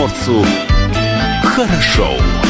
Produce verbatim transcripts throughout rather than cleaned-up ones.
комсомольцу хорошо.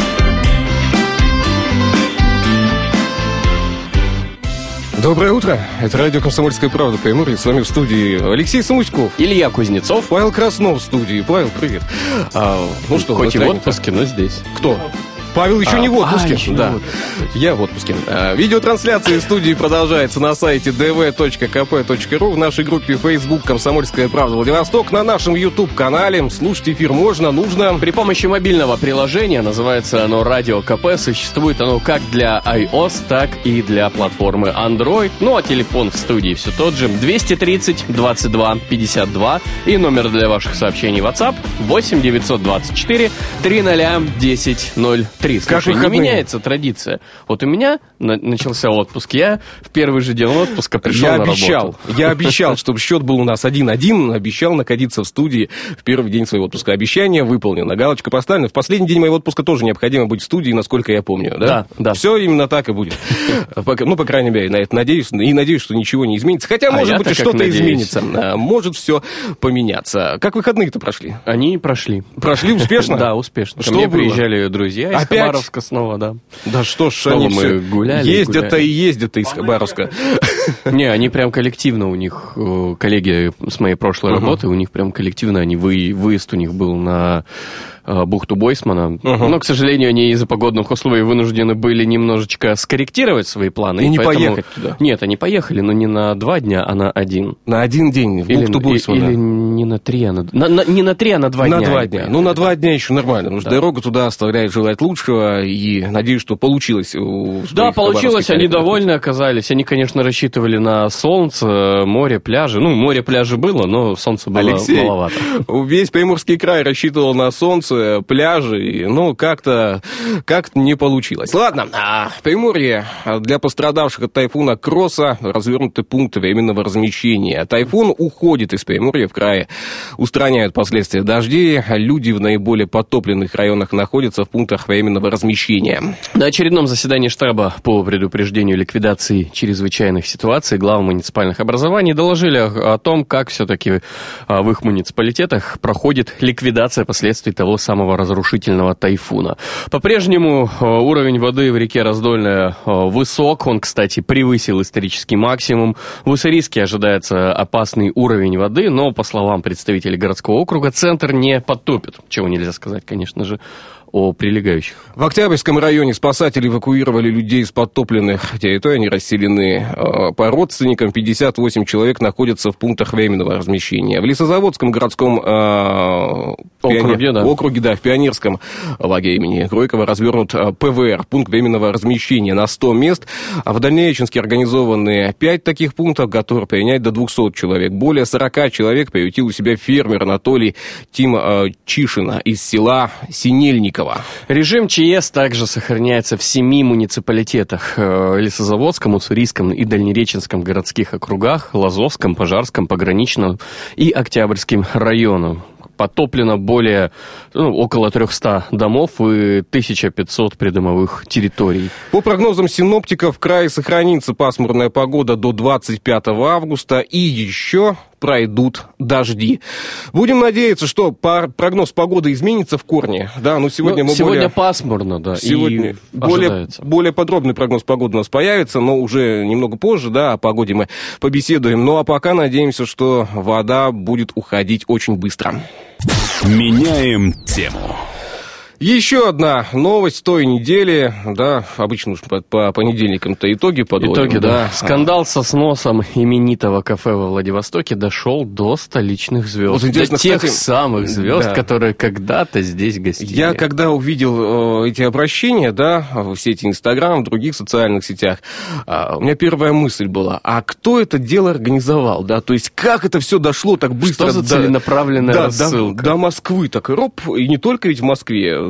Доброе утро. Это радио «Комсомольская правда» Приморье. С вами в студии Алексей Смутьков, Илья Кузнецов, Павел Краснов в студии. Павел, привет. А, ну что, хоть и в отпуске, но здесь. Кто? Павел еще а, не в отпуске. А, да. Я в отпуске. А, видеотрансляция из студии продолжается на сайте ди ви точка ка пэ точка ру, в нашей группе Facebook «Комсомольская правда Владивосток», на нашем YouTube-канале. Слушать эфир можно, нужно. При помощи мобильного приложения, называется оно «Радио КП», существует оно как для iOS, так и для платформы Android. Ну а телефон в студии все тот же: двести тридцать двадцать два пятьдесят два, и номер для ваших сообщений WhatsApp восемь девятьсот двадцать четыре триста десять ноль три. Слушай, не меняется традиция. Вот у меня на- начался отпуск. Я в первый же день отпуска пришел я на обещал, работу. Я обещал, чтобы счет был у нас один-один. Обещал находиться в студии в первый день своего отпуска. Обещание выполнено. Галочка поставлена. В последний день моего отпуска тоже необходимо быть в студии, насколько я помню. Да, да. да. Все именно так и будет. Ну, по крайней мере, на это надеюсь. И надеюсь, что ничего не изменится. Хотя, может быть, и что-то изменится. Может все поменяться. Как выходные-то прошли? Они прошли. Прошли успешно? Да, успешно. Ко что мне было? Приезжали друзья из Опять? Хабаровска снова, да. Да что ж, снова они мы все гуляли, ездят-то гуляли. и ездят из Хабаровска. Не, они прям коллективно у них, коллеги с моей прошлой uh-huh. работы, у них прям коллективно, они вы, выезд у них был на бухту Бойсмана. Uh-huh. Но, к сожалению, они из-за погодных условий вынуждены были немножечко скорректировать свои планы. И, и не поэтому... поехать туда. Нет, они поехали, но не на два дня, а на один. На один день в или, бухту Бойсмана. Или не на три, а на... на, на не на три, а на два на дня. На два дня. Ну, на два дня еще нормально, потому что да. дорога туда оставляет желать лучшего, и надеюсь, что получилось. У да, получилось, они довольны оказались. Они, конечно, рассчитывали на солнце, море, пляжи. Ну, море, пляжи было, но солнца было Алексей, маловато. Весь Приморский край рассчитывал на солнце, пляжи, ну, как-то, как-то не получилось. Ладно, а в Приморье для пострадавших от тайфуна Кросса развернуты пункты временного размещения. Тайфун уходит из Приморья, в крае устраняют последствия дождей. Люди в наиболее подтопленных районах находятся в пунктах временного размещения. На очередном заседании штаба по предупреждению ликвидации чрезвычайных ситуаций главы муниципальных образований доложили о, о том, как все-таки в их муниципалитетах проходит ликвидация последствий того самого разрушительного тайфуна. По-прежнему уровень воды в реке Раздольная высок, он, кстати, превысил исторический максимум. В Уссурийске ожидается опасный уровень воды, но, по словам представителей городского округа, центр не подтопит, чего нельзя сказать, конечно же, о прилегающих. В Октябрьском районе спасатели эвакуировали людей из подтопленных территорий. Они расселены э, по родственникам. пятьдесят восемь человек находятся в пунктах временного размещения. В Лесозаводском городском э, округе, пионер... да. округе, да, в Пионерском лагере имени Гройкова развернут э, пэ вэ эр, пункт временного размещения на сто мест. А в Дальнереченске организованы пять таких пунктов, готовы принять до двухсот человек. Более сорока человек приютил у себя фермер Анатолий Тим э, Чишина из села Синельниково. Режим ЧС также сохраняется в семи муниципалитетах: Лесозаводском, Уссурийском и Дальнереченском городских округах, Лазовском, Пожарском, Пограничном и Октябрьским районам. Потоплено более, ну, около трехсот домов и тысяча пятьсот придомовых территорий. По прогнозам синоптиков, в крае сохранится пасмурная погода до двадцать пятого августа, и еще пройдут дожди. Будем надеяться, что прогноз погоды изменится в корне. Да, ну сегодня ну, мы сегодня более... пасмурно, да. Сегодня и более, более подробный прогноз погоды у нас появится, но уже немного позже, да, о погоде мы побеседуем. Ну а пока надеемся, что вода будет уходить очень быстро. Меняем тему. Еще одна новость той недели, да, обычно уж по, по понедельникам-то итоги подводим. Итоги, да. да. Скандал со сносом именитого кафе во Владивостоке дошел до столичных звезд. Вот до тех кстати, самых звезд, да. которые когда-то здесь гостили. Я когда увидел э, эти обращения, да, в сети Инстаграм, в других социальных сетях, э, у меня первая мысль была: а кто это дело организовал, да, то есть как это все дошло так быстро? Что за до, целенаправленная да, рассылка? До, до Москвы, так роп, и не только ведь в Москве.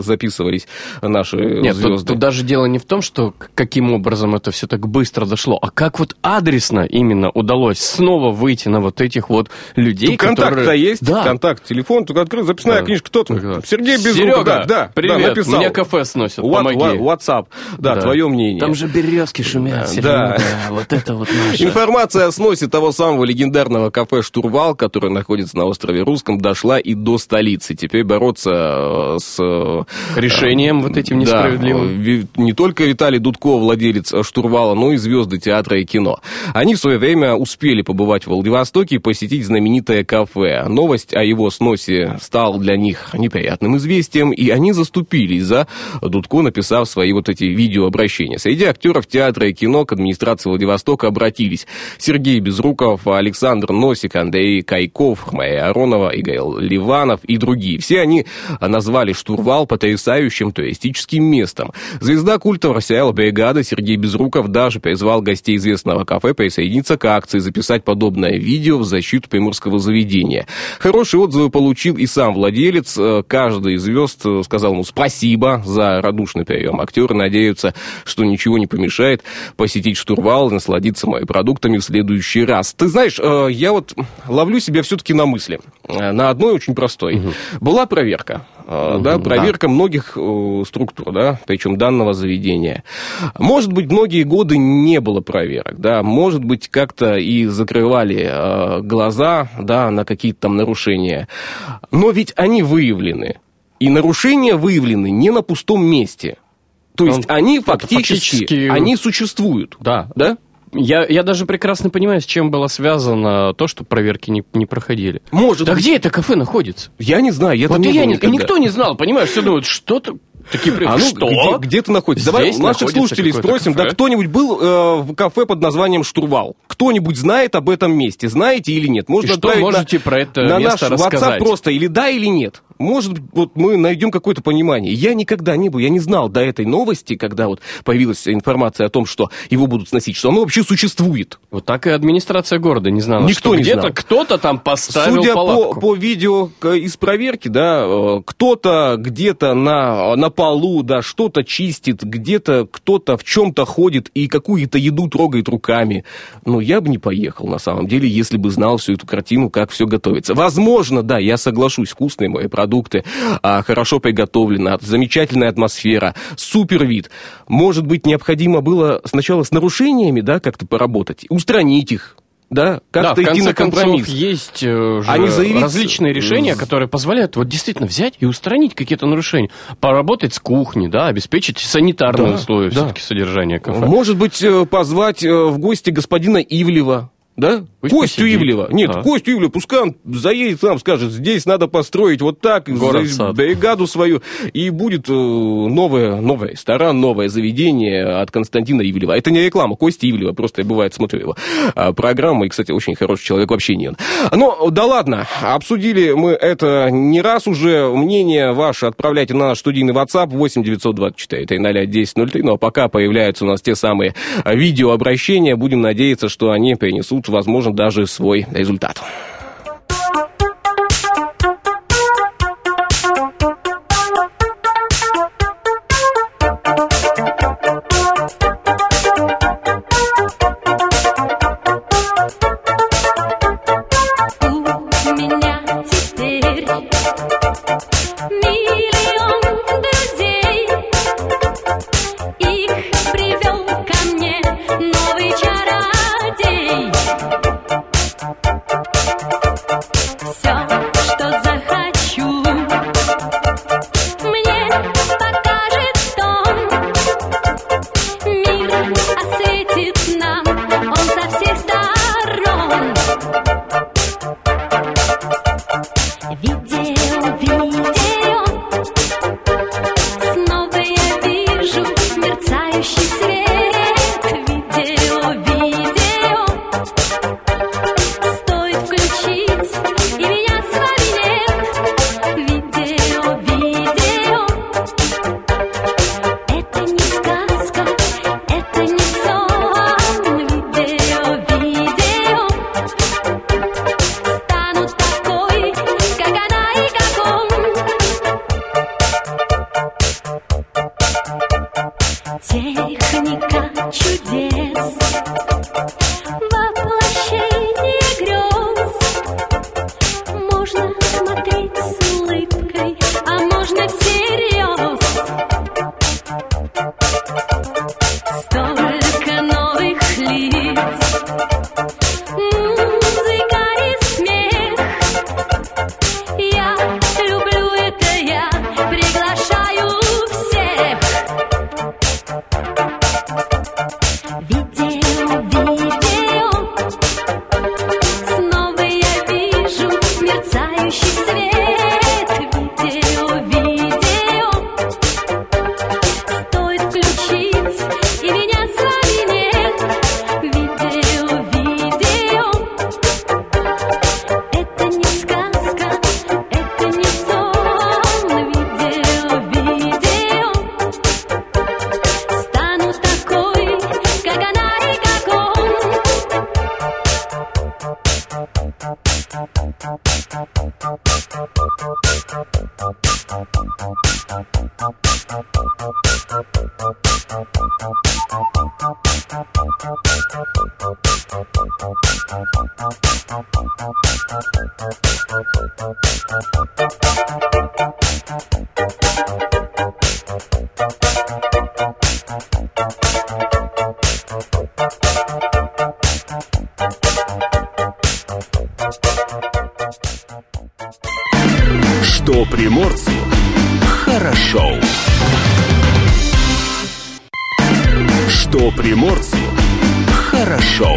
записывались наши Нет, звезды. Тут, тут даже дело не в том, что каким образом это все так быстро дошло, а как вот адресно именно удалось снова выйти на вот этих вот людей, тут которые... контакт-то есть, да. контакт, телефон, только открыл, записная да. книжка, кто там? Да. Сергей Безруков. Серега, да, да, привет, да, написал. меня кафе сносит, What, помоги. WhatsApp, да, Да. твое мнение. Там же березки шумят, Серега, Да. вот это вот наше. Информация о сносе того самого легендарного кафе «Штурвал», которое находится на острове Русском, дошла и до столицы. Теперь бороться с... Решением вот этим несправедливым. Да, не только Виталий Дудко, владелец «Штурвала», но и звезды театра и кино. Они в свое время успели побывать в Владивостоке и посетить знаменитое кафе. Новость о его сносе стала для них неприятным известием, и они заступились за Дудко, написав свои вот эти видеообращения. Среди актеров театра и кино к администрации Владивостока обратились Сергей Безруков, Александр Носик, Андрей Кайков, Майя Аронова, Игорь Ливанов и другие. Все они назвали «Штурвал» потрясающим туристическим местом. Звезда культового сериала «Бригада» Сергей Безруков даже призвал гостей известного кафе присоединиться к акции, записать подобное видео в защиту приморского заведения. Хорошие отзывы получил и сам владелец. Каждый из звезд сказал ему спасибо за радушный прием. Актеры надеются, что ничего не помешает посетить «Штурвал» и насладиться моими продуктами в следующий раз. Ты знаешь, я вот ловлю себя все-таки на мысли. На одной очень простой. Угу. Была проверка. Uh-huh, да, проверка да. многих э, структур, да, причем данного заведения. Может быть, многие годы не было проверок, да, может быть, как-то и закрывали э, глаза, да, на какие-то там нарушения. Но ведь они выявлены. И нарушения выявлены не на пустом месте. То есть Он, они фактически, фактически, они существуют. Да. Да? Я, я даже прекрасно понимаю, с чем было связано то, что проверки не, не проходили. Может да быть. где это кафе находится? Я не знаю, я вот там не я был никогда. Никто не знал, понимаешь, все думают, что-то... Такие а ну, что? Где, где ты находишься? Давай Здесь наших слушателей спросим, кафе? Да кто-нибудь был э, в кафе под названием «Штурвал»? Кто-нибудь знает об этом месте? Знаете или нет? Можно И что можете на, про это на место наш рассказать? WhatsApp просто или да, или нет. Может, вот мы найдем какое-то понимание. Я никогда не был, я не знал до этой новости, когда вот появилась информация о том, что его будут сносить, что оно вообще существует. Вот так и администрация города не знала, Никто что не где-то знал. Кто-то там поставил Судя палатку. по, по видео из проверки, да, кто-то где-то на, на полу, да, что-то чистит, где-то кто-то в чем-то ходит и какую-то еду трогает руками. Но я бы не поехал, на самом деле, если бы знал всю эту картину, как все готовится. Возможно, да, я соглашусь, вкусные мои продукты, хорошо приготовлено, замечательная атмосфера, супер вид. Может быть, необходимо было сначала с нарушениями, да, как-то поработать, устранить их. Да, как-то да, идти на компромисс. Концов, есть э, же Они заявить... различные решения, которые позволяют вот действительно взять и устранить какие-то нарушения. Поработать с кухней, да, обеспечить санитарные да, условия да. все-таки содержания кафе. Может быть, позвать в гости господина Ивлева. Да? Пусть Костю посидит. Ивлева. Нет, да. Костю Ивлева, пускай он заедет сам, скажет, здесь надо построить вот так, бригаду свою, и будет новое, новый ресторан, новое заведение от Константина Ивлева. Это не реклама, Костя Ивлева, просто я, бывает, смотрю его программу, и, кстати, очень хороший человек в общении. Но, да ладно, обсудили мы это не раз уже, мнение ваше отправляйте на наш студийный WhatsApp восемь девятьсот двадцать четыре триста десять ноль три, но пока появляются у нас те самые видеообращения, будем надеяться, что они принесут, возможно, даже свой результат. Что приморцу хорошо. Что приморцу хорошо.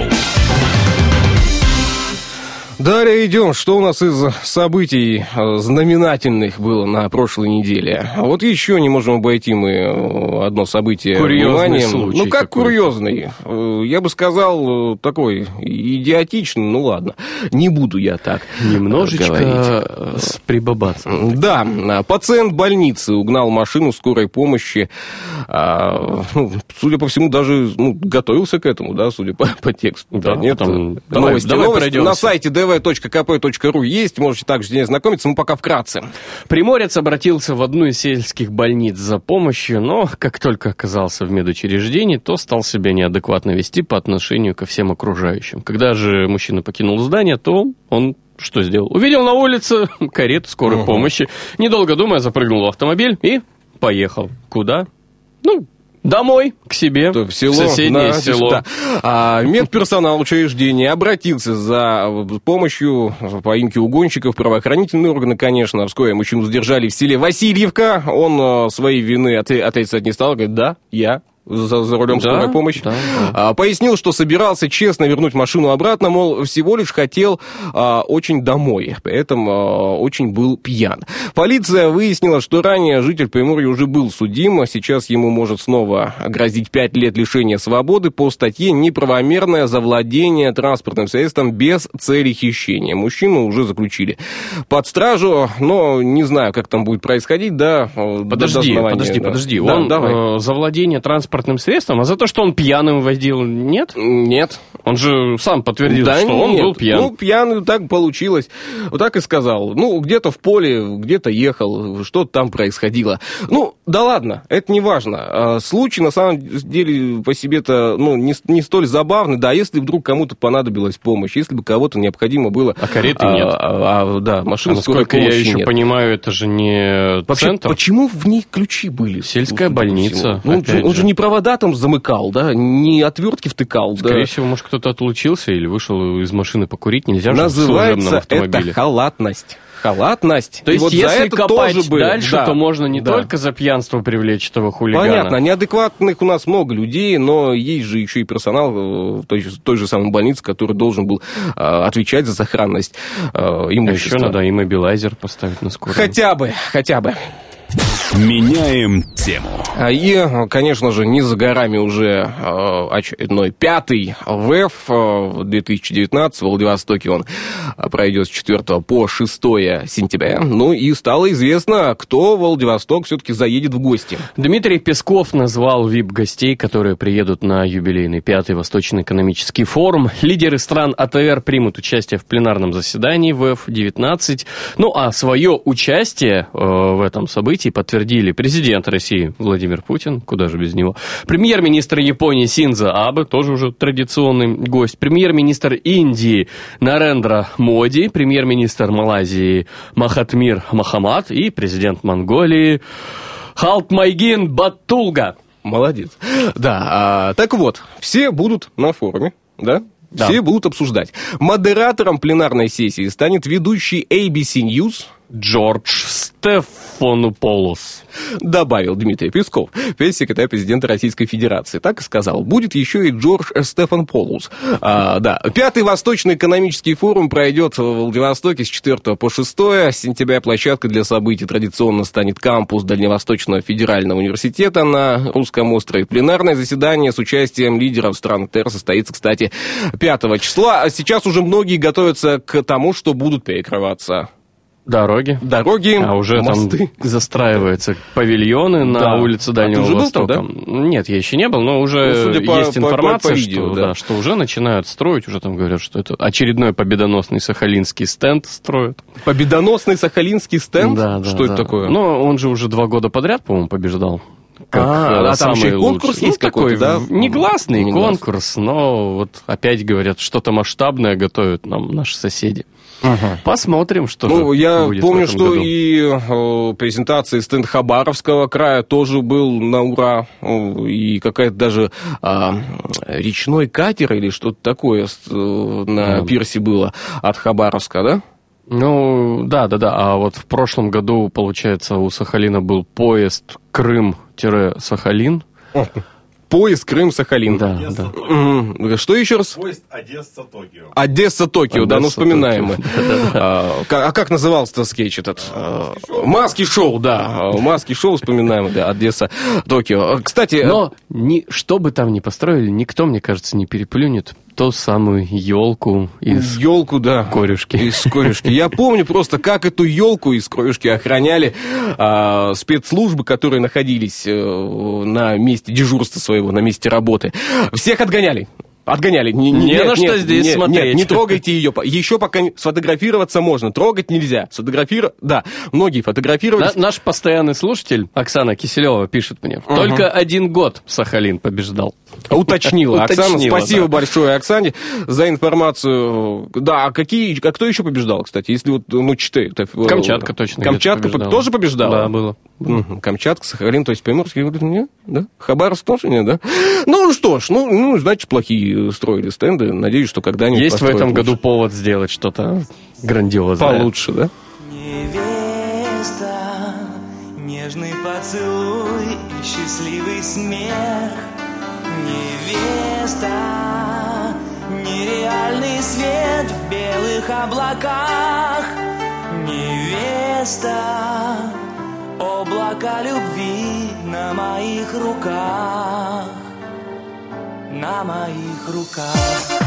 Далее идем. Что у нас из событий знаменательных было на прошлой неделе? Вот еще не можем обойти мы одно событие Курьезный вниманием. случай Ну, как какой-то. курьезный? Я бы сказал, такой идиотичный. Ну, ладно. Не буду я так Немножечко говорить. с прибабацем. Да, пациент больницы угнал машину скорой помощи. А, ну, судя по всему, даже ну, готовился к этому, да, судя по, по тексту. Да, нет, потом- давай- новости, давай новости пройдемся. на сайте ди ви точка ка пэ точка ру есть, можете также с ней знакомиться, мы пока вкратце. Приморец обратился в одну из сельских больниц за помощью, но как только оказался в медучреждении, то стал себя неадекватно вести по отношению ко всем окружающим. Когда же мужчина покинул здание, то он что сделал? Увидел на улице карету скорой Угу. помощи, недолго думая, запрыгнул в автомобиль и поехал. Куда? Ну, домой, к себе, В село, соседнее да, село. да. А, медперсонал учреждения обратился за помощью в поимке угонщиков, правоохранительные органы, конечно. Вскоре мужчину задержали в селе Васильевка. Он а, своей вины отри- отрицать не стал. Говорит, да, я за, за рулем Да, скорой помощи. да, да. А, пояснил, что собирался честно вернуть машину обратно, мол, всего лишь хотел а, очень домой, поэтому а, очень был пьян. Полиция выяснила, что ранее житель Приморья уже был судим, а сейчас ему может снова грозить пять лет лишения свободы по статье «Неправомерное завладение транспортным средством без цели хищения». Мужчину уже заключили под стражу, но не знаю, как там будет происходить, да. Подожди, подожди, да. подожди. Да, Он давай. э, за владение транспортным средством, а за то, что он пьяным водил, нет? Нет. Он же сам подтвердил, Да что он нет. был пьян. Ну, пьяный, так получилось. Вот так и сказал. Ну, где-то в поле, где-то ехал, что-то там происходило. Ну, да ладно, это не важно. А, случай, на самом деле, по себе-то, ну, не, не столь забавный. Да, если вдруг кому-то понадобилась помощь, если бы кого-то необходимо было... А кареты а, нет. А, а, да, А машины скорой насколько я помощи еще нет. понимаю, это же не Вообще, центр. почему в ней ключи были? Сельская судя по больница, всему? Ну, он, опять же, он же. же не провода там замыкал, да, не отвертки втыкал. Скорее да. всего, может, кто-то отлучился или вышел из машины покурить. Нельзя же в служебном Называется автомобиле. это халатность. Халатность. То И есть, вот за если это копать тоже были. дальше, Да, то можно не да. только за пьянство привлечь этого хулигана. Понятно, неадекватных у нас много людей, но есть же еще и персонал э, в той, же- той же самой больнице, который должен был э, отвечать за сохранность э, А еще имущества. надо иммобилайзер поставить на скорую. Хотя бы, хотя бы. Меняем тему. А, И, конечно же, не за горами уже э, очередной пятый ВЭФ э, две тысячи девятнадцать. В Владивостоке он э, пройдет с четвёртого по шестое сентября. Ну и стало известно, кто в Владивосток все-таки заедет в гости. Дмитрий Песков назвал ви ай пи-гостей, которые приедут на юбилейный пятый Восточный экономический форум. Лидеры стран а тэ эр примут участие в пленарном заседании ВЭФ девятнадцать. Ну а свое участие э, в этом событии подтвердили президент России Владимир Путин, куда же без него, премьер-министр Японии Синдзо Абе, тоже уже традиционный гость, премьер-министр Индии Нарендра Моди, премьер-министр Малайзии Махатмир Мохаммад и президент Монголии Халтмайгин Баттулга. Молодец. Да, а, так вот, все будут на форуме, да? Да. Все будут обсуждать. Модератором пленарной сессии станет ведущий эй би си News, Джордж Стефанополос. добавил Дмитрий Песков, пресс-секретарь президента Российской Федерации. Так и сказал. Будет еще и Джордж Стефанополос. А, да. Пятый Восточный экономический форум пройдет в Владивостоке с четвёртого по шестое сентября. Площадкой для событий традиционно станет кампус Дальневосточного федерального университета на Русском острове. Пленарное заседание с участием лидеров стран а тэ эр состоится, кстати, пятого числа. А сейчас уже многие готовятся к тому, что будут перекрываться Дороги. Дороги, а уже мосты. Там застраиваются павильоны на да. улице Дальнего а ты уже Востока. Был там, да? Нет, я еще не был, но уже ну, есть по, информация, по, по видео, что, да. Да, что уже начинают строить, уже там говорят, что это очередной победоносный сахалинский стенд строят. Победоносный сахалинский стенд? Да, да. Что да. это такое? Ну, он же уже два года подряд, по-моему, побеждал. Как, а, а там еще и конкурс лучший. есть ну, какой-то, да? Негласный, негласный конкурс, негласный. но вот опять говорят, что-то масштабное готовят нам наши соседи. Ага. Посмотрим, что ну, же я будет помню, в этом что году. и э, презентации стенд Хабаровского края тоже был на ура. И какая-то даже э, речной катер или что-то такое э, на да. пирсе было от Хабаровска, да? Ну, да-да-да. А вот в прошлом году, получается, у Сахалина был поезд Крым-Сахалин. Поезд Крым-Сахалин. Да, Одесса, да. Что еще раз? Поезд Одесса-Токио. Одесса-Токио, да, ну вспоминаем мы. Да, а, а как назывался-то скетч этот? Маски-шоу, да. Маски-шоу вспоминаем, да, Одесса-Токио. Кстати... Но ни, что бы там ни построили, никто, мне кажется, не переплюнет ту самую елку из елку, да. корюшки. Из корюшки. Я помню просто, как эту елку из корюшки охраняли а, спецслужбы, которые находились а, на месте дежурства своего, на месте работы. Всех отгоняли. Отгоняли. Не, не нет, на нет, что здесь нет, смотреть. Нет, не трогайте ее. Еще пока сфотографироваться можно. Трогать нельзя. Сфотографировать... Да, многие фотографировались. На, наш постоянный слушатель Оксана Киселева пишет мне. Угу. Только один год Сахалин побеждал. Уточнила. Оксана, Уточнила, спасибо да. большое Оксане за информацию. Да, а какие... А кто еще побеждал, кстати? Если вот, ну, четыре... Камчатка точно. Камчатка побеждала. тоже побеждала? Да, было. Угу. Камчатка, Сахалин, то есть Приморский, нет, да? Хабаровск тоже нет, да? Ну что ж, ну, ну значит, плохие строили стенды. Надеюсь, что когда-нибудь есть в этом лучше. году повод сделать что-то грандиозное. Получше, да? Невеста, нежный поцелуй и счастливый смех. Невеста, нереальный свет в белых облаках. Невеста, облака любви на моих руках, на моих руках.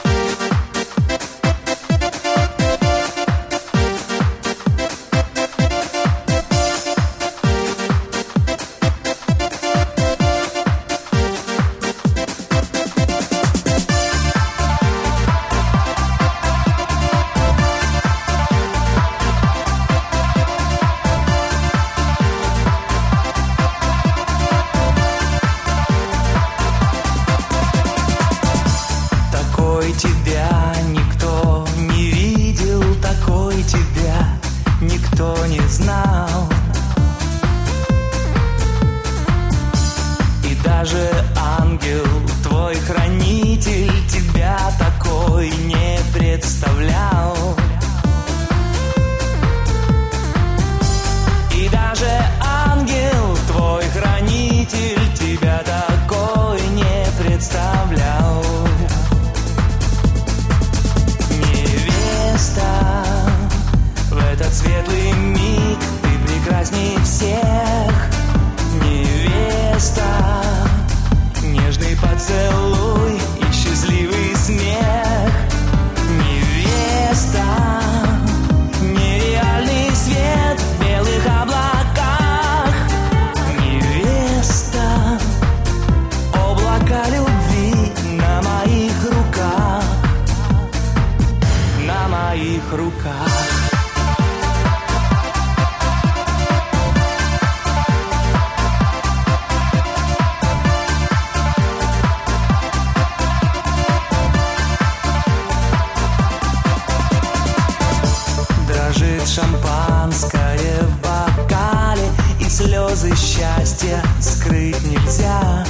Шампанское в бокале, и слезы счастья скрыть нельзя.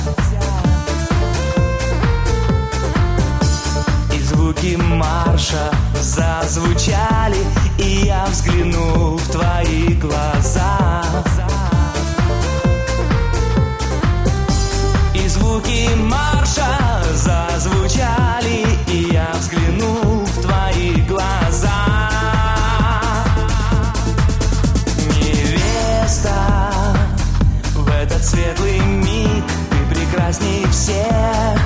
И звуки марша зазвучали, и я взглянул в твои глаза. И звуки марша зазвучали, и я взглянул в твои глаза. В этот светлый миг ты прекрасней всех.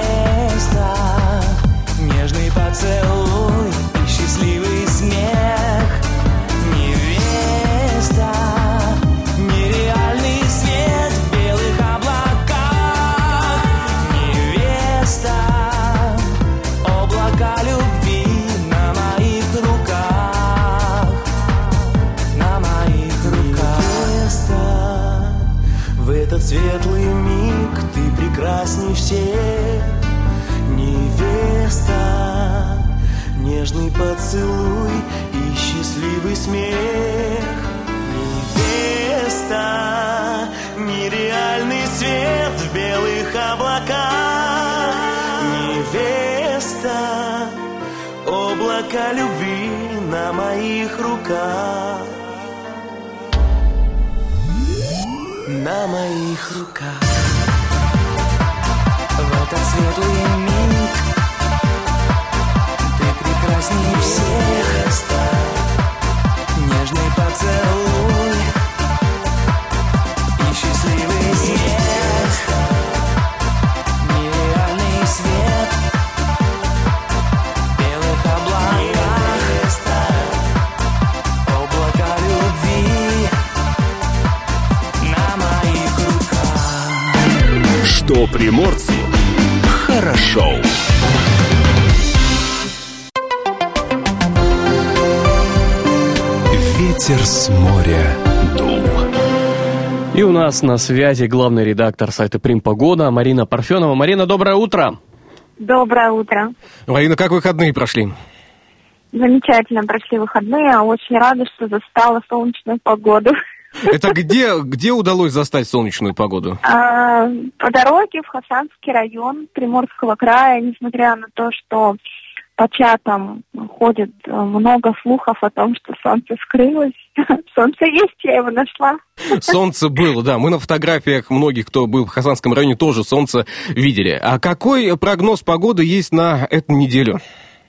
Невеста, нежный поцелуй и счастливый смех. прекрасней всех. Невеста, нежный поцелуй и счастливый смех. Невеста, нереальный свет в белых облаках. Невеста, облака любви на моих руках. На моих руках. В этот светлый миг ты прекрасней всех. Нежный поцелуй и счастливый смех. Нереальный свет в белых облаках. Облака любви на моих руках. Что приморцу хорошо. Ветер с моря дул. И у нас на связи главный редактор сайта Примпогода Марина Парфенова. Марина, доброе утро. Доброе утро. Марина, как выходные прошли? Замечательно прошли выходные. Очень рада, что застала солнечную погоду. Это где, где удалось застать солнечную погоду? А, по дороге в Хасанский район Приморского края, несмотря на то, что по чатам ходит много слухов о том, что солнце скрылось. Солнце есть, я его нашла. Солнце было, да. Мы на фотографиях многих, кто был в Хасанском районе, тоже солнце видели. А какой прогноз погоды есть на эту неделю?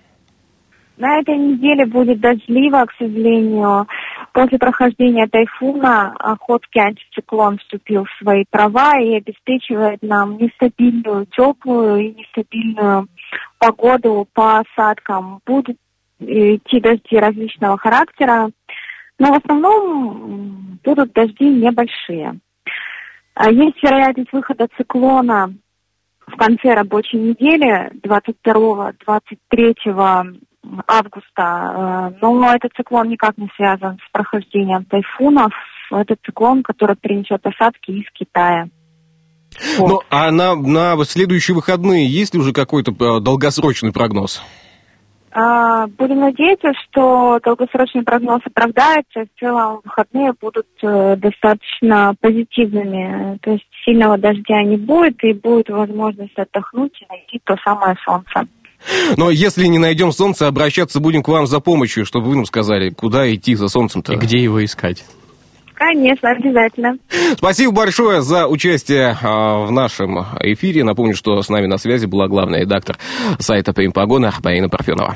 На этой неделе будет дождливо, к сожалению. После прохождения тайфуна охотский антициклон вступил в свои права и обеспечивает нам нестабильную, теплую и нестабильную погоду по осадкам. Будут идти дожди различного характера, но в основном будут дожди небольшие. Есть вероятность выхода циклона в конце рабочей недели двадцать второго — двадцать третьего августа, но этот циклон никак не связан с прохождением тайфунов. Это циклон, который принесет осадки из Китая. Вот. Ну, а на, на следующие выходные есть ли уже какой-то долгосрочный прогноз? А, будем надеяться, что долгосрочный прогноз оправдается. В целом выходные будут э, достаточно позитивными. То есть сильного дождя не будет, и будет возможность отдохнуть и найти то самое солнце. Но если не найдем солнце, обращаться будем к вам за помощью, чтобы вы нам сказали, куда идти за солнцем-то. И где его искать? Конечно, обязательно. Спасибо большое за участие а, в нашем эфире. Напомню, что с нами на связи была главный редактор сайта Примпогода Марина Парфенова.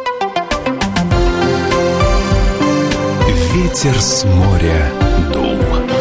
Ветер с моря дул.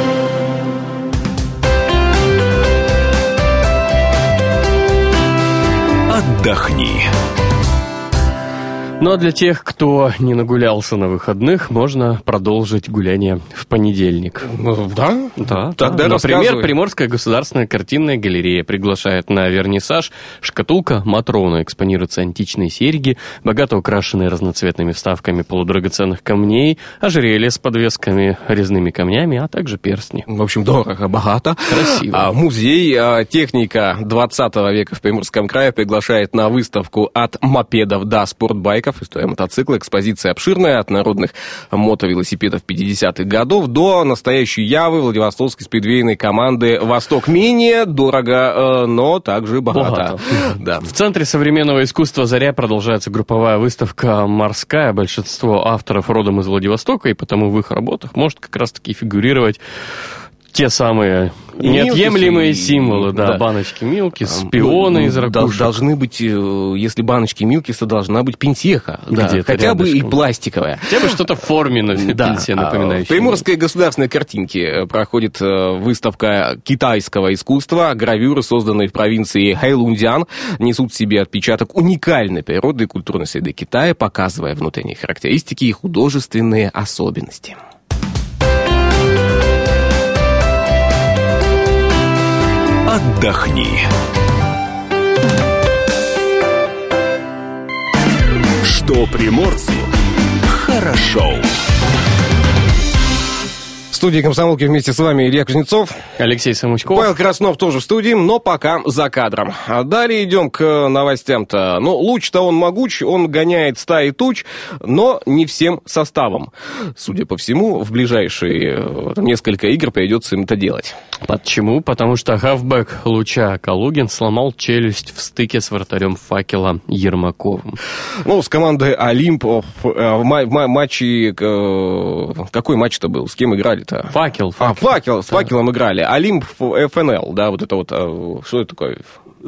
Отдохни. Ну а для тех, кто не нагулялся на выходных, можно продолжить гуляние в понедельник. Да? Да. Тогда да. Например, рассказывай. Приморская государственная картинная галерея приглашает на вернисаж «Шкатулка Матрона». Экспонируются античные серьги, богато украшенные разноцветными вставками полудрагоценных камней, ожерелья с подвесками, резными камнями, а также перстни. В общем, дорого, богато. Красиво. А, музей а, техника двадцатого века в Приморском крае приглашает на выставку «От мопедов до спортбайков». История мотоцикла. Экспозиция обширная, от народных мотовелосипедов пятидесятых годов до настоящей явы Владивостокской спидвейной команды «Восток». Менее дорого, но также богато. Богато. Да. В Центре современного искусства «Заря» продолжается групповая выставка «Морская». Большинство авторов родом из Владивостока, и потому в их работах может как раз-таки фигурировать те самые неотъемлемые Милки, символы, да, да. баночки Милки, шпионы из ракушек. Должны быть, если баночки Милкиса, должна быть пентеха. Да, Где-то хотя бы и рядышком. Пластиковая. Хотя бы что-то в форме пенсия напоминающее. В Приморской государственной картинке проходит выставка китайского искусства. Гравюры, созданные в провинции Хэйлунцзян, несут в себе отпечаток уникальной природы и культурной среды Китая, показывая внутренние характеристики и художественные особенности. Отдохни. Что приморцу хорошо. студии «Комсомолки» вместе с вами Илья Кузнецов. Алексей Самучков. Павел Краснов тоже в студии, но пока за кадром. А далее идем к новостям-то. Ну, луч-то он могуч, он гоняет стаи туч, но не всем составом. Судя по всему, в ближайшие там, несколько игр придется им это делать. Почему? Потому что хавбэк Луча Калугин сломал челюсть в стыке с вратарем Факела Ермаковым. Ну, с командой «Олимп» в матче... Какой матч-то был? С кем играли-то? Факел. А, Факел, с Факелом играли. «Олимп» эф эн эл, да, вот это вот... Что это такое?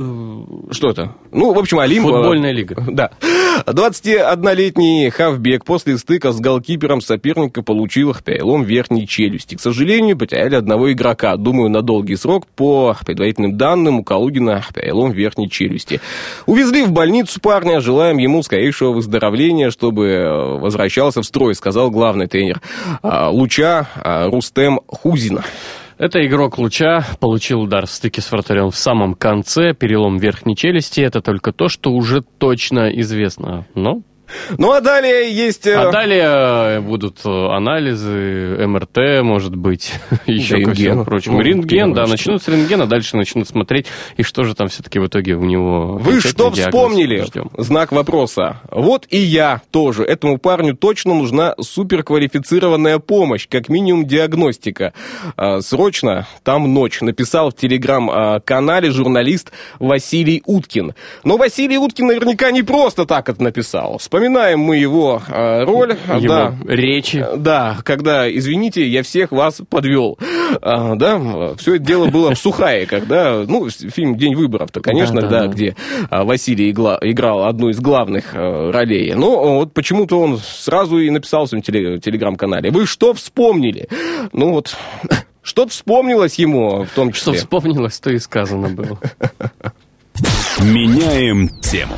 Что это? Ну, в общем, «Олимп». Футбольная лига. Да. двадцатиоднолетний хавбек после стыка с голкипером соперника получил перелом верхней челюсти. К сожалению, потеряли одного игрока. Думаю, на долгий срок. По предварительным данным, у Калугина перелом верхней челюсти. Увезли в больницу парня. Желаем ему скорейшего выздоровления, чтобы возвращался в строй, сказал главный тренер Луча Рустем Хузин. Это игрок Луча получил удар в стыке с вратарем в самом конце, перелом верхней челюсти. Это только то, что уже точно известно. Но... Ну, а далее есть... А далее будут анализы, эм эр тэ, может быть, еще ко всему прочему. Рентген, да, начнут с рентгена, дальше начнут смотреть, и что же там все-таки в итоге у него... Вы что вспомнили? Ждем. Знак вопроса. Вот и я тоже. Этому парню точно нужна суперквалифицированная помощь, как минимум диагностика. Срочно, там ночь, написал в телеграм-канале журналист Василий Уткин. Но Василий Уткин наверняка не просто так это написал. Вспоминаем мы его э, роль. Его да, речи. Да, когда, извините, я всех вас подвел. А, да, все это дело было в Сухае, когда, ну, фильм «День выборов»-то, конечно, да, да, да, да. где Василий игла, играл одну из главных э, ролей. Но вот почему-то он сразу и написал в своем теле, телеграм-канале. Вы что вспомнили? Ну вот, что-то вспомнилось ему в том числе. Что вспомнилось, то и сказано было. Меняем тему.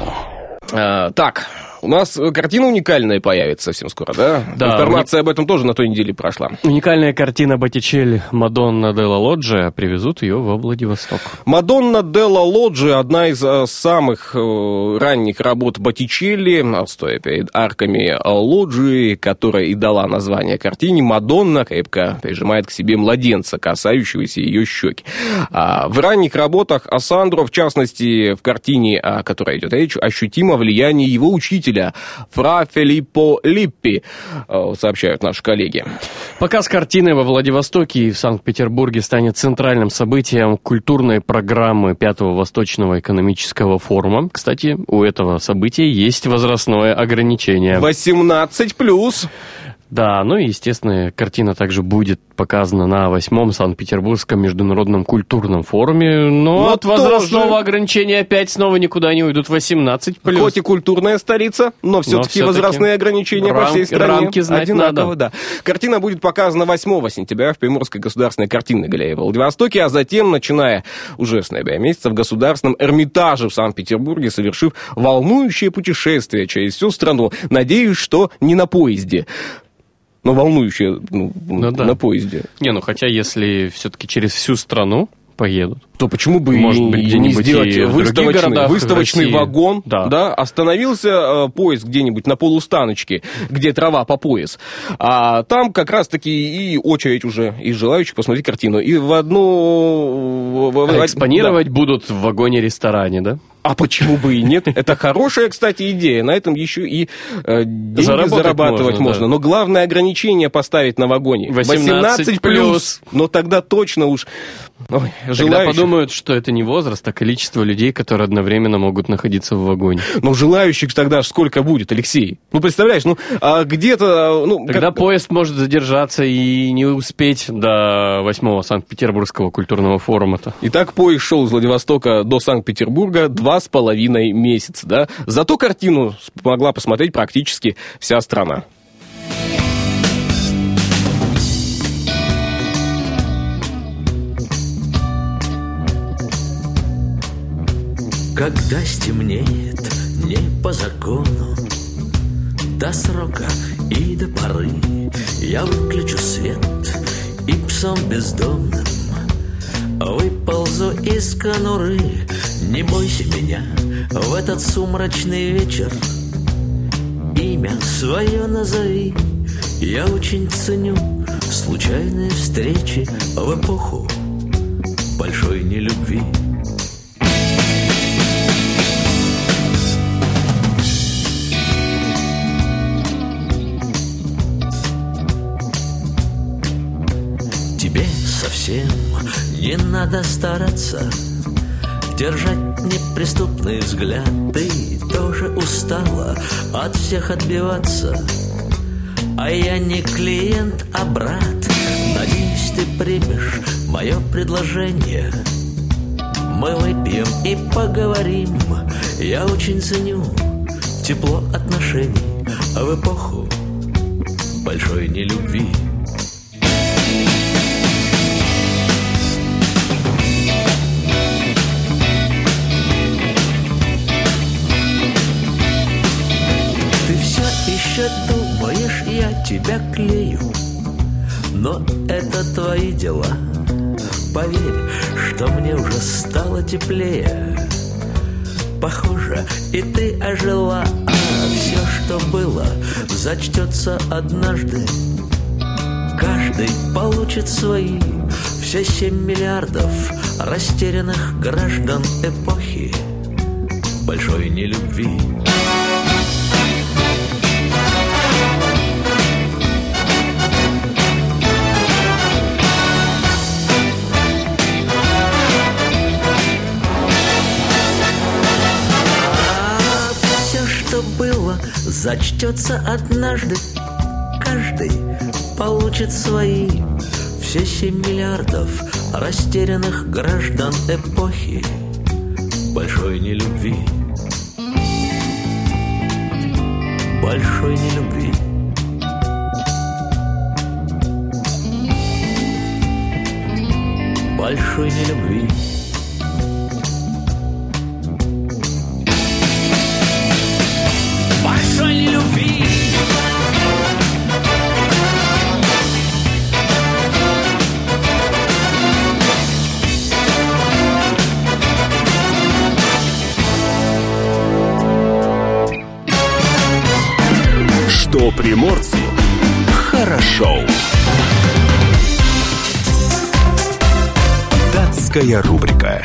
А, так... У нас картина уникальная появится совсем скоро, да? Да. Информация уни... об этом тоже на той неделе прошла. Уникальная картина Боттичелли «Мадонна делла Лоджия». Привезут ее во Владивосток. «Мадонна делла Лоджия» — одна из э, самых э, ранних работ Боттичелли, стоя перед арками лоджии, которая и дала название картине. Мадонна крепко прижимает к себе младенца, касающегося ее щеки. А в ранних работах Асандро, в частности, в картине, о которой идет речь, ощутимо влияние его учителя, Фра Филиппо Липпи, сообщают наши коллеги. Показ картины во Владивостоке и в Санкт-Петербурге станет центральным событием культурной программы Пятого Восточного экономического форума. Кстати, у этого события есть возрастное ограничение. восемнадцать плюс. Да, ну и, естественно, картина также будет показана на восьмом Санкт-Петербургском международном культурном форуме, но, но от возрастного тоже... ограничения опять снова никуда не уйдут. восемнадцать плюс. Хоть и культурная столица, но все-таки, но все-таки возрастные ограничения рам... по всей стране рамки знать надо. Да. Картина будет показана восьмого сентября в Приморской государственной картинной галерее в Владивостоке, а затем, начиная уже с ноября месяца, в Государственном Эрмитаже в Санкт-Петербурге, совершив волнующее путешествие через всю страну. Надеюсь, что не на поезде. Но волнующее ну, ну, да. на поезде. Не, ну хотя если все-таки через всю страну поедут, то почему бы может быть, не сделать выставочный, выставочный вагон, да. Да, остановился э, поезд где-нибудь на полустаночке, где трава по пояс, а там как раз-таки и очередь уже из желающих посмотреть картину. И в одну... А экспонировать да. будут в вагоне-ресторане, да? А почему бы и нет? Это хорошая, кстати, идея. На этом еще и э, деньги Заработать зарабатывать можно. можно. Да. Но главное ограничение поставить на вагоне. восемнадцать плюс. Но тогда точно уж... Ой, тогда подумают, что это не возраст, а количество людей, которые одновременно могут находиться в вагоне. Но желающих тогда сколько будет, Алексей? Ну, представляешь, ну, а где-то... Ну, тогда как... поезд может задержаться и не успеть до восьмого Санкт-Петербургского культурного форума-то. Итак, поезд шел из Владивостока до Санкт-Петербурга два с половиной месяца, да? Зато картину смогла посмотреть практически вся страна. Когда стемнеет не по закону, до срока и до поры, я выключу свет и псом бездомным выползу из конуры. Не бойся меня в этот сумрачный вечер, имя свое назови. Я очень ценю случайные встречи в эпоху большой нелюбви. Тебе совсем не надо стараться держать неприступный взгляд. Ты тоже устала от всех отбиваться. А я не клиент, а брат. Надеюсь, ты примешь мое предложение. Мы выпьем и поговорим. Я очень ценю тепло отношений в эпоху большой нелюбви. Еще думаешь, я тебя клею, но это твои дела. Поверь, что мне уже стало теплее. Похоже, и ты ожила, а все, что было, зачтется однажды. Каждый получит свои все семь миллиардов растерянных граждан эпохи большой нелюбви. Было, зачтется однажды. Каждый получит свои все семь миллиардов растерянных граждан эпохи большой нелюбви. Большой нелюбви. Большой нелюбви. Большой нелюбви. Что приморцу хорошо. Датская рубрика.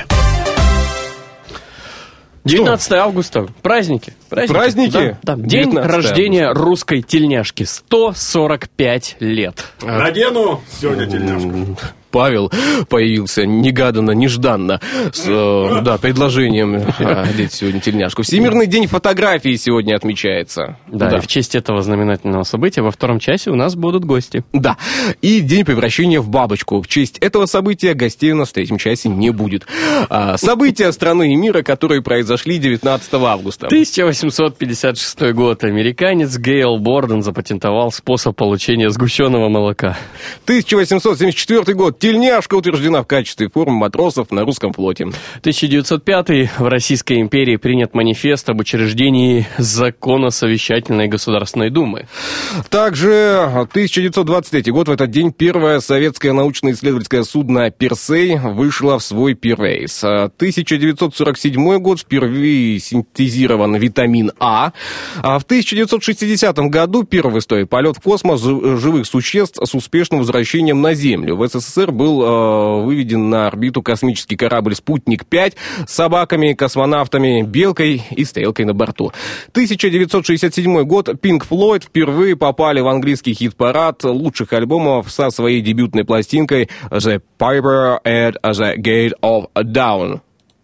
девятнадцатое августа. Праздники. Праздники? Праздники? Да, да. День рождения русской тельняшки. сто сорок пять лет. Надену сегодня тельняшку. Павел появился негаданно, нежданно с э, да, предложением одеть сегодня тельняшку. Всемирный день фотографии сегодня отмечается. Да, да, и в честь этого знаменательного события во втором часе у нас будут гости. Да, и день превращения в бабочку. В честь этого события гостей у нас в третьем часе не будет. А, события страны и мира, которые произошли девятнадцатого августа. тысяча восемьсот пятьдесят шестой год. Американец Гейл Борден запатентовал способ получения сгущенного молока. тысяча восемьсот семьдесят четвёртый год. Тельняшка утверждена в качестве формы матросов на русском флоте. тысяча девятьсот пятый. В Российской империи принят манифест об учреждении закона совещательной Государственной Думы. Также тысяча девятьсот двадцать третий год. В этот день первое советское научно-исследовательское судно «Персей» вышло в свой первый рейс. тысяча девятьсот сорок седьмой год. Впервые синтезирован витамин А. А в тысяча девятьсот шестидесятом году первый в истории полет в космос живых существ с успешным возвращением на Землю. В СССР был э, выведен на орбиту космический корабль «Спутник пять» с собаками, космонавтами, белкой и стрелкой на борту. тысяча девятьсот шестьдесят седьмой год. Pink Floyd впервые попали в английский хит-парад лучших альбомов со своей дебютной пластинкой «The Piper at the Gate of Dawn».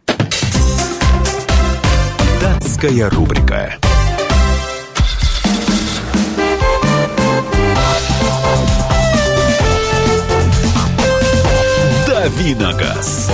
Датская рубрика. Давиногаз.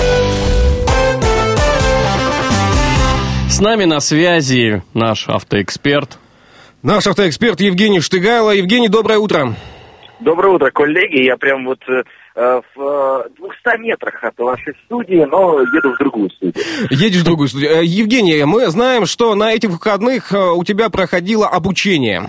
С нами на связи наш автоэксперт. Наш автоэксперт Евгений Штыгайло. Евгений, доброе утро. Доброе утро, коллеги. Я прям вот э, в двухстах метрах от вашей студии, но еду в другую студию. Едешь в другую студию. Евгений, мы знаем, что на этих выходных у тебя проходило обучение.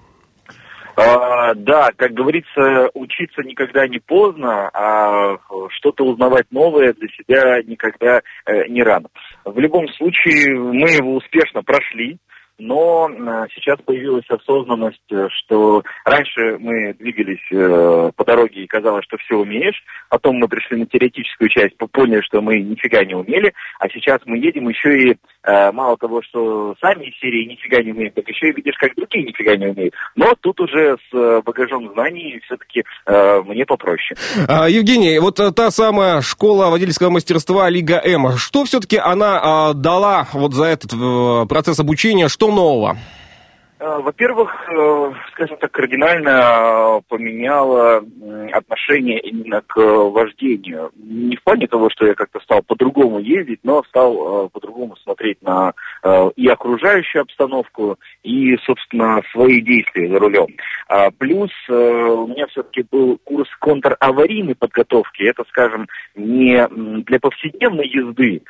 А, да, как говорится, учиться никогда не поздно, а что-то узнавать новое для себя никогда э, не рано. В любом случае, мы его успешно прошли. но сейчас появилась осознанность, что раньше мы двигались по дороге и казалось, что все умеешь, потом мы пришли на теоретическую часть, поняли, что мы нифига не умели, а сейчас мы едем еще и мало того, что сами из серии нифига не умеем, так еще и видишь, как другие нифига не умеют. Но тут уже с багажом знаний все-таки мне попроще. А, Евгений, вот та самая школа водительского мастерства Лига М, что все-таки она а, дала вот за этот а, процесс обучения, что нового? Во-первых, скажем так, кардинально поменяло отношение именно к вождению. Не в плане того, что я как-то стал по-другому ездить, но стал по-другому смотреть на и окружающую обстановку, и, собственно, свои действия за рулем. Плюс у меня все-таки был курс контраварийной подготовки. Это, скажем, не для повседневной езды,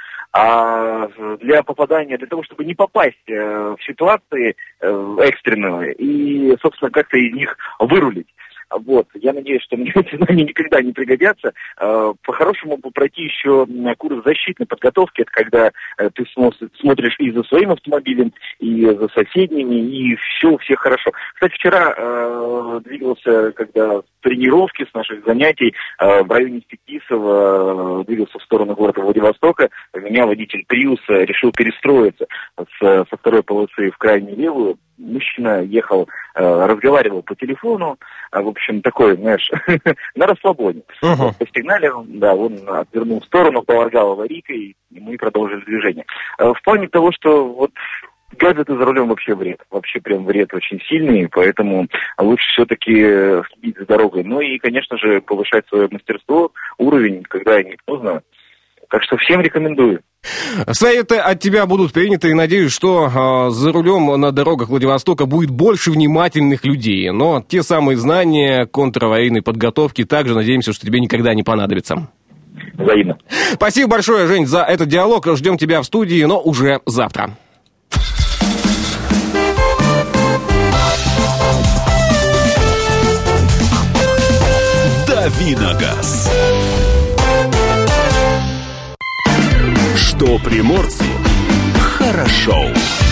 а для попадания, для того, чтобы не попасть в ситуации экстренные и, собственно, как-то из них вырулить. Вот. Я надеюсь, что мне эти знания никогда не пригодятся. По-хорошему бы пройти еще курс защитной подготовки. Это когда ты смотришь и за своим автомобилем, и за соседними, и все, все хорошо. Кстати, вчера э, двигался, когда в тренировке с наших занятий э, в районе Фетисова, э, двигался в сторону города Владивостока. У меня водитель Приуса решил перестроиться с, со второй полосы в крайнюю левую. Мужчина ехал, э, разговаривал по телефону, а, в общем, такой, знаешь, на расслабоне. Uh-huh. Посигналил, да, он отвернул в сторону, поморгал аварийкой, и мы продолжили движение. Э, в плане того, что вот гаджеты за рулем вообще вред, вообще прям вред очень сильный, поэтому лучше все-таки следить за дорогой. Ну и, конечно же, повышать свое мастерство, уровень, когда не поздно. Так что всем рекомендую. Советы от тебя будут приняты, и надеюсь, что э, за рулем на дорогах Владивостока будет больше внимательных людей. Но те самые знания контраварийной подготовки также, надеемся, что тебе никогда не понадобятся. Взаимно. Спасибо большое, Жень, за этот диалог. Ждем тебя в студии, но уже завтра. Давиногаз. Что приморцу хорошо.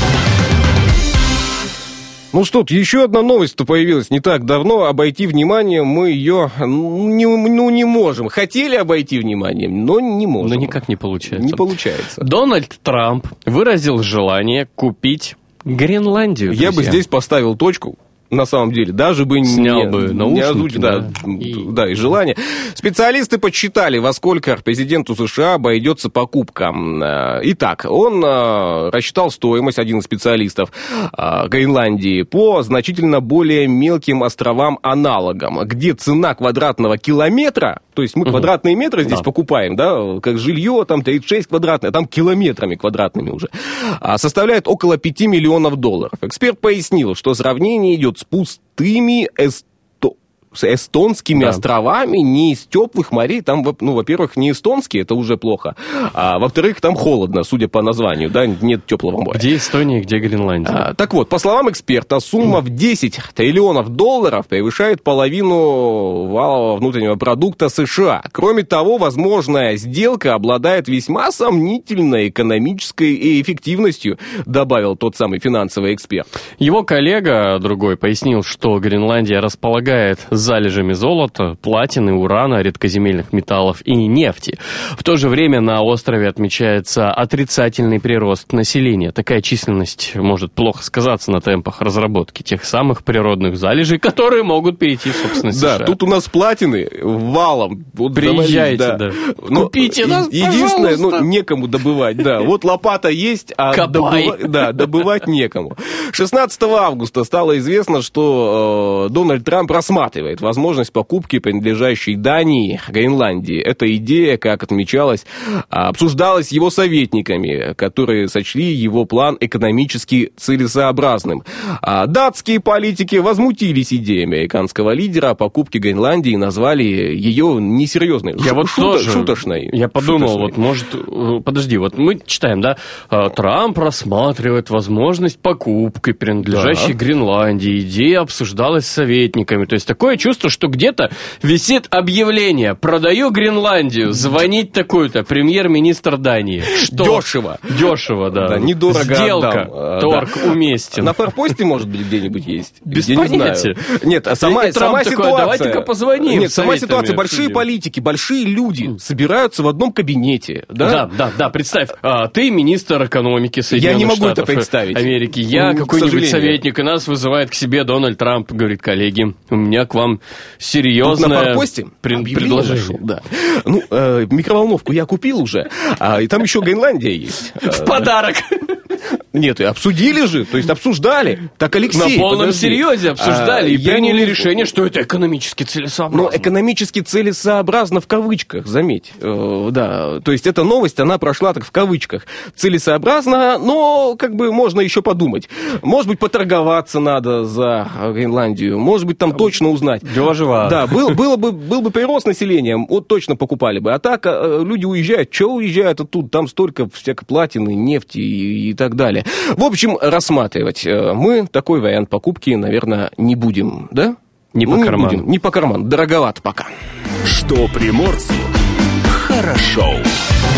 Ну что, еще одна новость-то появилась не так давно. Обойти вниманием мы ее не, ну, не можем. Хотели обойти вниманием, но не можем. Но никак не получается. Не получается. Дональд Трамп выразил желание купить Гренландию. Я друзья. бы здесь поставил точку. На самом деле, даже бы Снял не, бы не озвучил, да, да, и... да, и желание. Специалисты подсчитали, во сколько президенту США обойдется покупка. Итак, он рассчитал стоимость, один из специалистов Гренландии, по значительно более мелким островам-аналогам, где цена квадратного километра, то есть мы угу. квадратные метры здесь да. покупаем, да, как жилье, там тридцать шесть квадратных, а там километрами квадратными уже, составляет около пяти миллионов долларов. Эксперт пояснил, что сравнение идет с пустыми эст... с эстонскими да. островами, не из теплых морей. Там, ну, во-первых, не эстонские, это уже плохо. А во-вторых, там холодно, судя по названию, да, нет теплого моря. Где Эстония, где Гренландия? А, так вот, по словам эксперта, сумма в десять триллионов долларов превышает половину валового внутреннего продукта США. Кроме того, возможная сделка обладает весьма сомнительной экономической эффективностью, добавил тот самый финансовый эксперт. Его коллега, другой, пояснил, что Гренландия располагает залежами золота, платины, урана, редкоземельных металлов и нефти. В то же время на острове отмечается отрицательный прирост населения. Такая численность может плохо сказаться на темпах разработки тех самых природных залежей, которые могут перейти в собственность США. Да, тут у нас платины валом. Вот приезжайте, да. да. Но купите нас, единственное, пожалуйста. Ну, некому добывать, да. Вот лопата есть, а добывать, да, добывать некому. шестнадцатого августа стало известно, что э, Дональд Трамп рассматривает возможность покупки принадлежащей Дании Гренландии. Эта идея, как отмечалось, обсуждалась его советниками, которые сочли его план экономически целесообразным. А датские политики возмутились идеей американского лидера о покупке Гренландии и назвали ее несерьезной, я вот шута, тоже, шуточной. Я подумал, шуточной. вот может, подожди, вот мы читаем, да, Трамп рассматривает возможность покупки принадлежащей да. Гренландии. Идея обсуждалась с советниками. То есть такое чувство, что где-то висит объявление: продаю Гренландию, звонить такой-то, премьер-министр Дании. Что? Дешево. Дешево, да. Да, недорого Сделка, отдам. торг Да. уместен. На форпосте, может быть, где-нибудь есть? Без Я не понятия. знаю. Нет, а сама, И Трамп сама такой: ситуация... давайте-ка позвоним. Нет, сама советами ситуация. Большие обсудим. политики, большие люди собираются в одном кабинете. Да, Да, да, да, представь, а, ты министр экономики Соединенных Я не могу Штатов это представить. Америки, я Ну, к какой-нибудь сожалению. советник, и нас вызывает к себе Дональд Трамп, говорит: коллеги, у меня к вам Тут серьезное на форпосте пред- объявление предложение. нашел, да. Ну, э, микроволновку я купил уже, а, и там еще Гренландия есть. В подарок. Нет, и обсудили же, то есть обсуждали. Так, Алексей, На полном подожди. серьезе обсуждали А, и я приняли не- решение, что это экономически целесообразно. Но экономически целесообразно в кавычках, заметь. Э, да, то есть эта новость, она прошла так в кавычках. Целесообразно, но как бы можно еще подумать. Может быть, поторговаться надо за Гренландию, может быть, там точно узнать. Дешево. Да, был, было бы, был бы прирост населения, вот точно покупали бы. А так э, люди уезжают. Чего уезжают оттуда? Там столько всякой платины, нефти и, и так далее. В общем, рассматривать э, мы такой вариант покупки, наверное, не будем, да? Не по Ну, карману. будем. Не по карману. Дороговато пока. Что приморцу хорошо.